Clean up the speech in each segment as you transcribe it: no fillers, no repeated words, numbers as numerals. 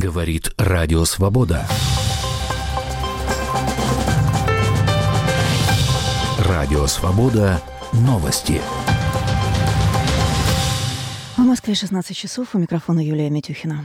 Говорит Радио Свобода. Радио Свобода. Новости. В Москве 16 часов. У микрофона Юлия Митюхина.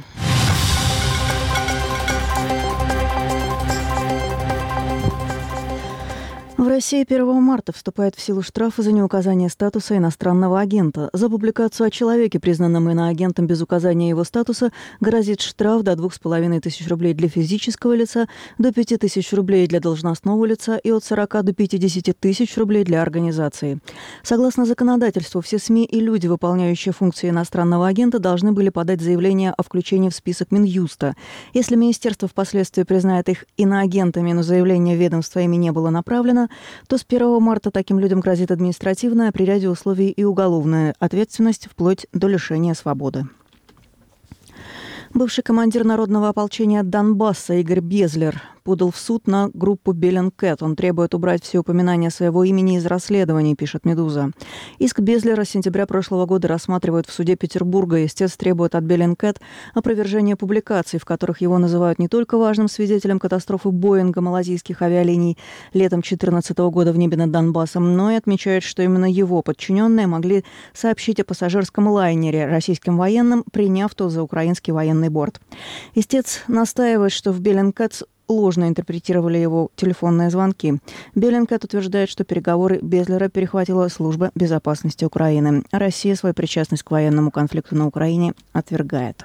В России 1 марта вступает в силу штрафы за неуказание статуса иностранного агента. За публикацию о человеке, признанном иноагентом без указания его статуса, грозит штраф до 2500 рублей для физического лица, до 5000 рублей для должностного лица и от 40 до 50 тысяч рублей для организации. Согласно законодательству, все СМИ и люди, выполняющие функции иностранного агента, должны были подать заявление о включении в список Минюста. Если министерство впоследствии признает их иноагентами, но заявление ведомства ими не было направлено, то с 1 марта таким людям грозит административная, при ряде условий и уголовная ответственность вплоть до лишения свободы. Бывший командир народного ополчения Донбасса Игорь Безлер подал в суд на группу Bellingcat. Он требует убрать все упоминания своего имени из расследований, пишет «Медуза». Иск Безлера с сентября прошлого года рассматривают в суде Петербурга. Истец требует от Bellingcat опровержения публикаций, в которых его называют не только важным свидетелем катастрофы Боинга малазийских авиалиний летом 2014 года в небе над Донбассом, но и отмечают, что именно его подчиненные могли сообщить о пассажирском лайнере российским военным, приняв тот за украинский военный борт. Истец настаивает, что в Bellingcat ложно интерпретировали его телефонные звонки. Bellingcat утверждает, что переговоры Безлера перехватила Служба безопасности Украины. Россия свою причастность к военному конфликту на Украине отвергает.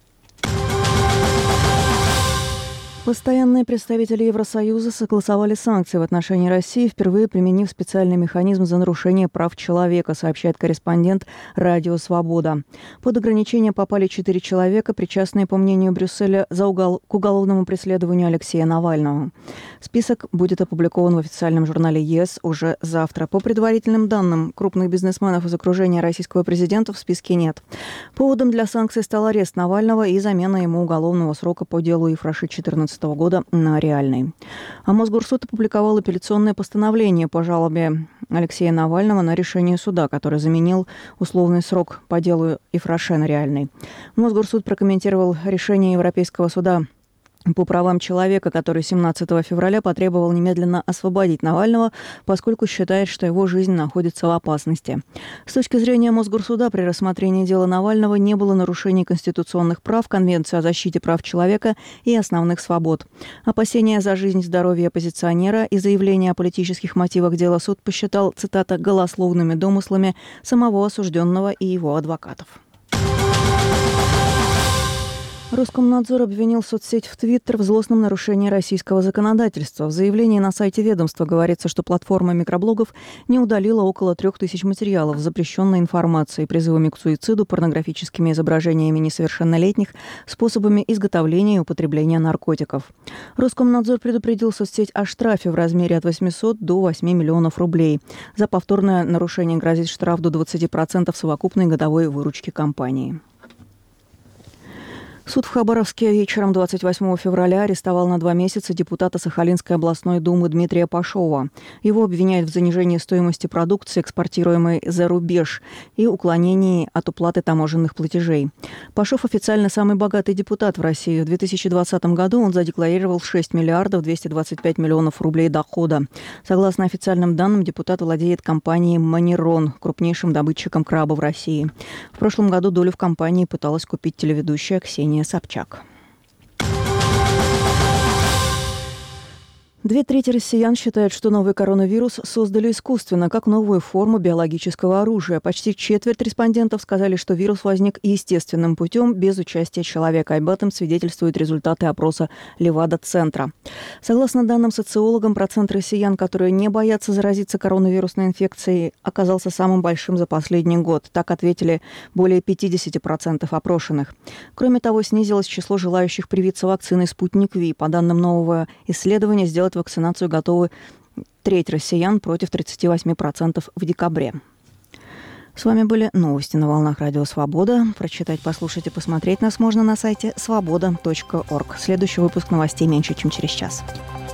Постоянные представители Евросоюза согласовали санкции в отношении России, впервые применив специальный механизм за нарушение прав человека, сообщает корреспондент «Радио Свобода». Под ограничения попали 4 человека, причастные, по мнению Брюсселя, к уголовному преследованию Алексея Навального. Список будет опубликован в официальном журнале ЕС уже завтра. По предварительным данным, крупных бизнесменов из окружения российского президента в списке нет. Поводом для санкций стал арест Навального и замена ему уголовного срока по делу Ефраши 2014 года на реальный. А Мосгорсуд опубликовал апелляционное постановление по жалобе Алексея Навального на решение суда, который заменил условный срок по делу Ефраше на реальный. Мосгорсуд прокомментировал решение Европейского суда по правам человека, который 17 февраля потребовал немедленно освободить Навального, поскольку считает, что его жизнь находится в опасности. С точки зрения Мосгорсуда, при рассмотрении дела Навального не было нарушений конституционных прав, Конвенции о защите прав человека и основных свобод. Опасения за жизнь и здоровье оппозиционера и заявление о политических мотивах дела суд посчитал, цитата, «голословными домыслами» самого осужденного и его адвокатов. Роскомнадзор обвинил соцсеть в Твиттер в злостном нарушении российского законодательства. В заявлении на сайте ведомства говорится, что платформа микроблогов не удалила около 3000 материалов с запрещенной информацией, призывами к суициду, порнографическими изображениями несовершеннолетних, способами изготовления и употребления наркотиков. Роскомнадзор предупредил соцсеть о штрафе в размере от 800 до 8 миллионов рублей. За повторное нарушение грозит штраф до 20% совокупной годовой выручки компании. Суд в Хабаровске вечером 28 февраля арестовал на 2 месяца депутата Сахалинской областной думы Дмитрия Пашова. Его обвиняют в занижении стоимости продукции, экспортируемой за рубеж, и уклонении от уплаты таможенных платежей. Пашов официально самый богатый депутат в России. В 2020 году он задекларировал 6 миллиардов 225 миллионов рублей дохода. Согласно официальным данным, депутат владеет компанией «Манерон», крупнейшим добытчиком краба в России. В прошлом году долю в компании пыталась купить телеведущая Ксения Собчак. 2/3 россиян считают, что новый коронавирус создали искусственно, как новую форму биологического оружия. Почти четверть респондентов сказали, что вирус возник естественным путем, без участия человека. Об этом свидетельствуют результаты опроса Левада-центра. Согласно данным социологам, процент россиян, которые не боятся заразиться коронавирусной инфекцией, оказался самым большим за последний год. Так ответили более 50% опрошенных. Кроме того, снизилось число желающих привиться вакциной «Спутник Ви». По данным нового исследования, сделать вакцинацию готовы треть россиян против 38% в декабре. С вами были новости на волнах Радио Свобода. Прочитать, послушать и посмотреть нас можно на сайте svoboda.org. Следующий выпуск новостей меньше, чем через час.